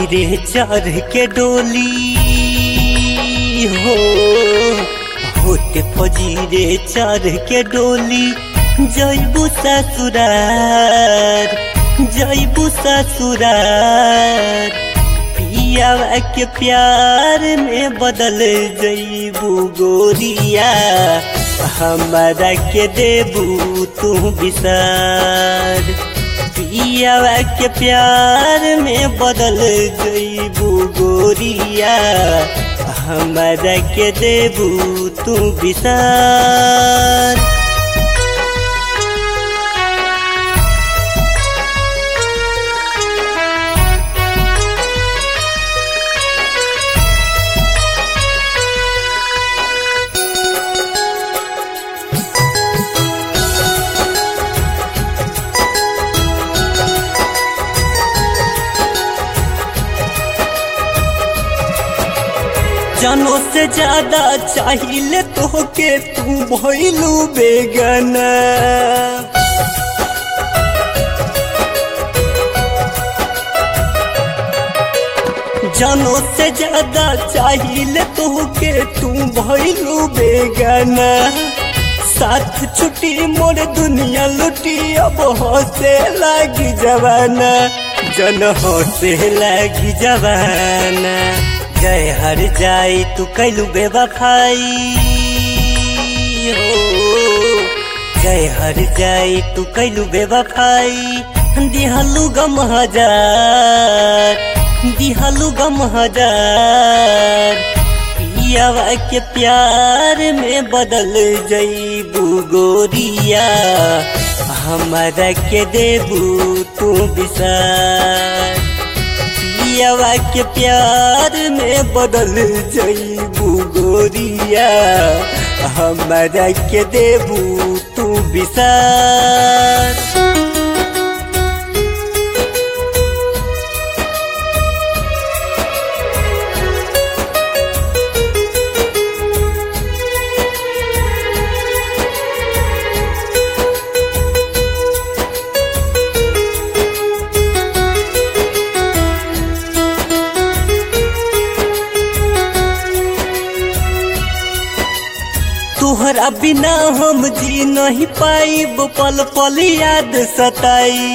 रे चढ़ के डोली हो, होते फौजी रे चढ़ के डोली जइबू ससुरार, जइबू ससुरार। पियावा के प्यार में बदल जइबू गोरिया, हमारा के देबू तू बिसार। पियावा के प्यार में बदल जइबू गोरिया, हमारा के देबू तू बिसार। जानो से ज्यादा चाहिए तोहके, तू भइलू बेगाना। जानो से ज्यादा चाहिए तोहके, तू भइलू बेगाना। साथ छुट्टी मोर दुनिया लुटी, अब हंसे लागी जवाना, जन हंसे लागी जवाना। जय हर जाई तू कैलू बेवफाई हो, जय हर जाई तू कैलू बेवफाई। दिहलू गम हजार, दिहलू गम हजार। पियावा के प्यार में बदल जइबू गोरिया, हमारा के देबू तू बिसार। पियावा के प्यार में बदल जइबू गोरिया, हमारा के देबू तू बिसार। तोहरा बिना हम जी नहीं पाइब, पल पल याद सताई।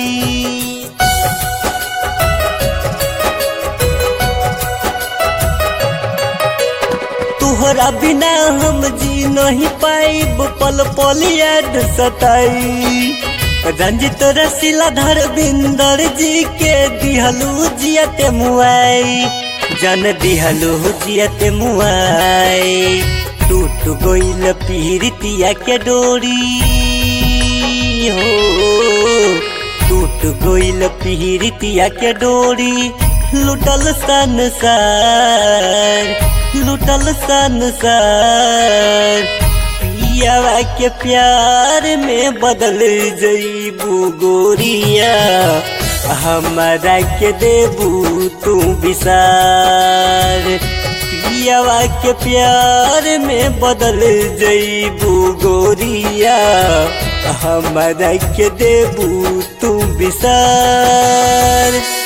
तोहरा बिना हम जी नहीं पाइब, पल पल याद सताई। रंजित रसीला धरविंदर जी के दिहलू जियते मुआई, जन दिहलू जियते मुआई। टूट गइल पीरितिया के डोरी हो, टूट गइल पीरितिया के डोरी। लुटल संसार, लुटल संसार। पियावा के प्यार में बदल जइबू गोरिया, हमारा के देबू तू बिसार। पियावा के प्यार में बदल जइबू गोरिया, हमारा के देबू तू बिसार।